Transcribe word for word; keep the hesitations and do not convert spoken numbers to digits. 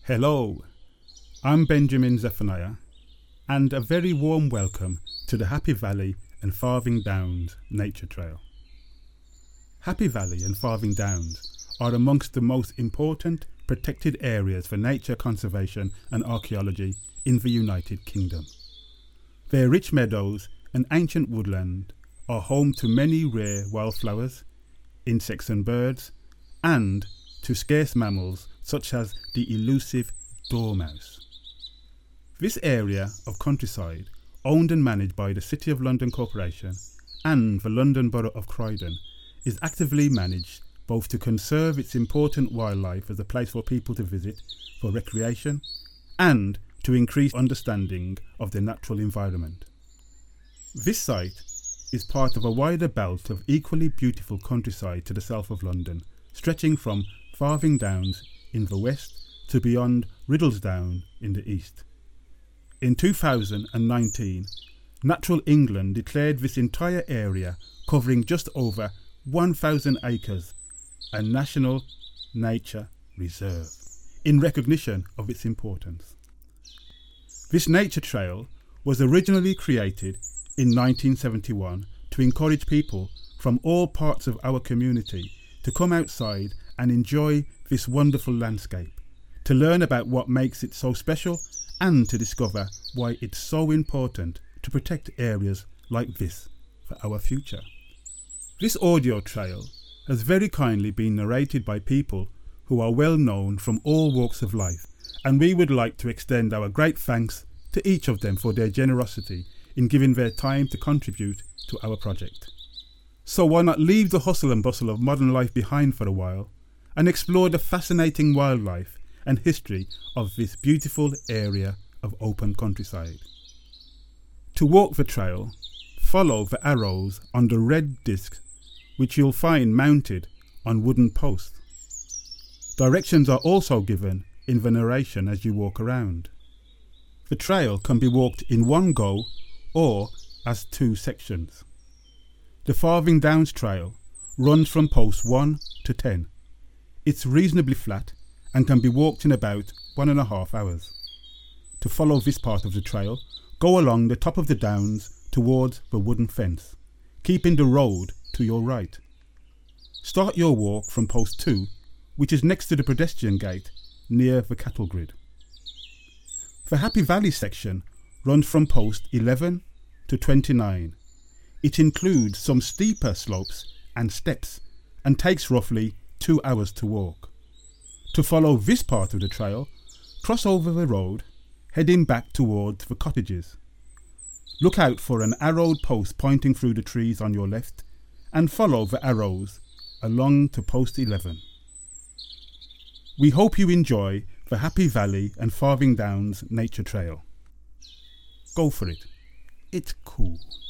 Hello, I'm Benjamin Zephaniah, and a very warm welcome to the Happy Valley and Farthing Downs Nature Trail. Happy Valley and Farthing Downs are amongst the most important protected areas for nature conservation and archaeology in the United Kingdom. Their rich meadows and ancient woodland are home to many rare wildflowers, insects and birds, and to scarce mammals such as the elusive dormouse. This area of countryside, owned and managed by the City of London Corporation and the London Borough of Croydon, is actively managed both to conserve its important wildlife as a place for people to visit for recreation and to increase understanding of the natural environment. This site is part of a wider belt of equally beautiful countryside to the south of London, stretching from Farthing Downs in the west to beyond Riddlesdown in the east. In two thousand nineteen, Natural England declared this entire area, covering just over one thousand acres, a National Nature Reserve, in recognition of its importance. This nature trail was originally created in nineteen seventy-one to encourage people from all parts of our community to come outside and enjoy this wonderful landscape, to learn about what makes it so special and to discover why it's so important to protect areas like this for our future. This audio trail has very kindly been narrated by people who are well known from all walks of life, and we would like to extend our great thanks to each of them for their generosity in giving their time to contribute to our project. So why not leave the hustle and bustle of modern life behind for a while and explore the fascinating wildlife and history of this beautiful area of open countryside. To walk the trail, follow the arrows on the red disc which you'll find mounted on wooden posts. Directions are also given in the narration as you walk around. The trail can be walked in one go or as two sections. The Farthing Downs Trail runs from posts one to ten. It's reasonably flat and can be walked in about one and a half hours. To follow this part of the trail, go along the top of the downs towards the wooden fence, keeping the road to your right. Start your walk from post two, which is next to the pedestrian gate near the cattle grid. The Happy Valley section runs from post eleven to twenty-nine. It includes some steeper slopes and steps and takes roughly two hours to walk. To follow this part of the trail, cross over the road, heading back towards the cottages. Look out for an arrowed post pointing through the trees on your left and follow the arrows along to post eleven. We hope you enjoy the Happy Valley and Farthing Downs Nature Trail. Go for it. It's cool.